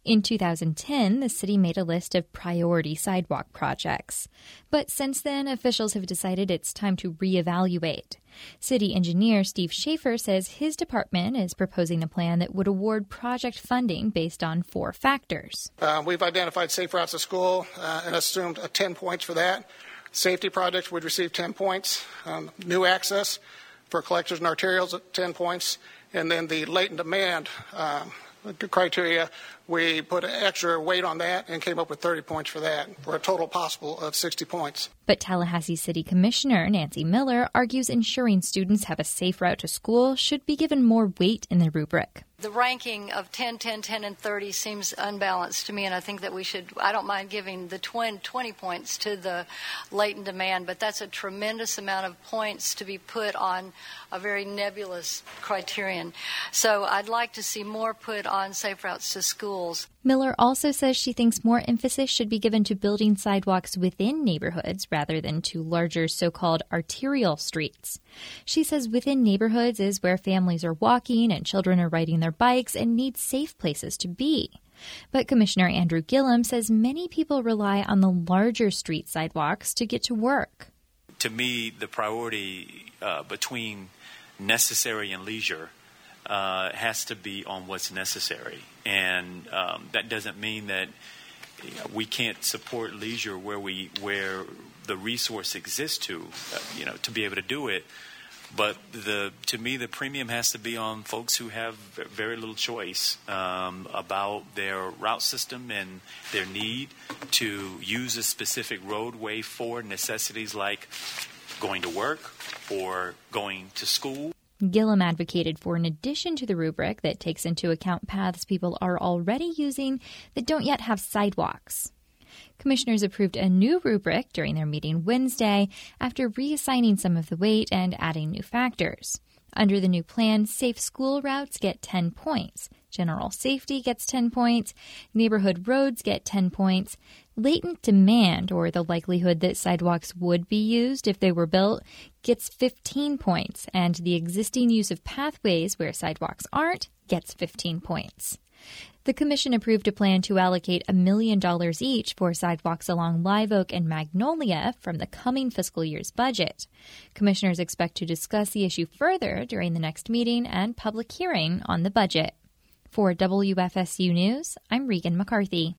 In 2010, the city made a list of priority sidewalk projects. But since then, officials have decided it's time to reevaluate. City engineer Steve Schaefer says his department is proposing a plan that would award project funding based on 4 factors. We've identified safe routes to school and assumed 10 points for that. Safety projects would receive 10 points. New access for collectors and arterials at 10 points. And then the latent demand criteria, we put extra weight on that and came up with 30 points for that, for a total possible of 60 points. But Tallahassee City Commissioner Nancy Miller argues ensuring students have a safe route to school should be given more weight in the rubric. The ranking of 10, 10, 10, and 30 seems unbalanced to me, and I think that I don't mind giving the 20 points to the latent demand, but that's a tremendous amount of points to be put on a very nebulous criterion. So I'd like to see more put on safe routes to schools. Miller also says she thinks more emphasis should be given to building sidewalks within neighborhoods rather than to larger so-called arterial streets. She says within neighborhoods is where families are walking and children are riding their bikes and need safe places to be. But Commissioner Andrew Gillum says many people rely on the larger street sidewalks to get to work. To me, the priority between necessary and leisure has to be on what's necessary. And that doesn't mean that we can't support leisure where the resource exists to be able to do it. But to me, the premium has to be on folks who have very little choice about their route system and their need to use a specific roadway for necessities like going to work or going to school. Gillum advocated for an addition to the rubric that takes into account paths people are already using that don't yet have sidewalks. Commissioners approved a new rubric during their meeting Wednesday after reassigning some of the weight and adding new factors. Under the new plan, safe school routes get 10 points. General safety gets 10 points. Neighborhood roads get 10 points. Latent demand, or the likelihood that sidewalks would be used if they were built, gets 15 points. And the existing use of pathways where sidewalks aren't gets 15 points. The commission approved a plan to allocate $1 million each for sidewalks along Live Oak and Magnolia from the coming fiscal year's budget. Commissioners expect to discuss the issue further during the next meeting and public hearing on the budget. For WFSU News, I'm Regan McCarthy.